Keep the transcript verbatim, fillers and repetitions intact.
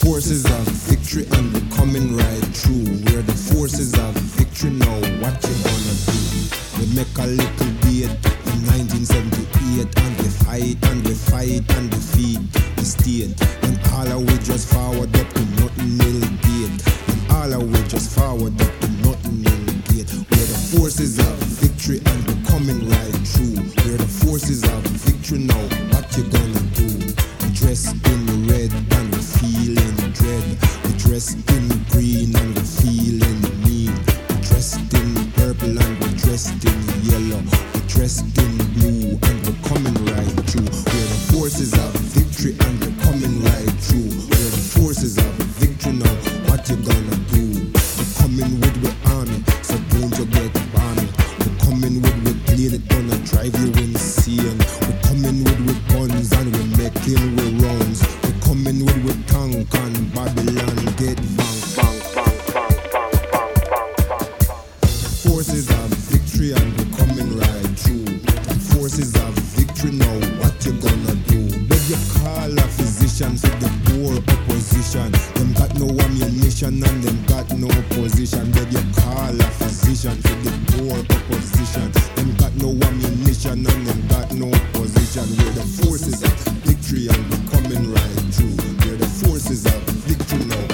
forces of victory and we're coming right through. We're the forces of victory now, what you gonna do? We make a little beat in nineteen seventy-eight and we fight and we fight and defeat the state. And all of we just forward up to nothing nil gate. And all of we just forward up to nothing nil gate. We're the forces of victory and we're coming right through. We're the forces of victory now, what you gonna do? We dressed in red and we're feeling dread. We dressed in green and we're feeling mean. We dressed in purple and we're dressed in yellow. We dressed in blue and we're coming right through. We're the forces of victory and we're coming right through. We're the forces of victory now, what you gonna do? We're coming with the army, so don't you get balmy. We're coming with the plane, it gonna drive you insane. We're coming with with guns and we're making with rounds. We're coming with with tank and Babylon get bang, bang, bang, bang, bang, bang, bang, bang, bang. Forces of victory and we're coming right through. Forces of victory now, what you gonna do? Beg you call a physician for the poor opposition. Them got no ammunition and them got no position. Beg you call a physician for the poor opposition. Them got no ammunition and them got no position. We're the forces of victory and we're coming right through. We're the forces of victory now,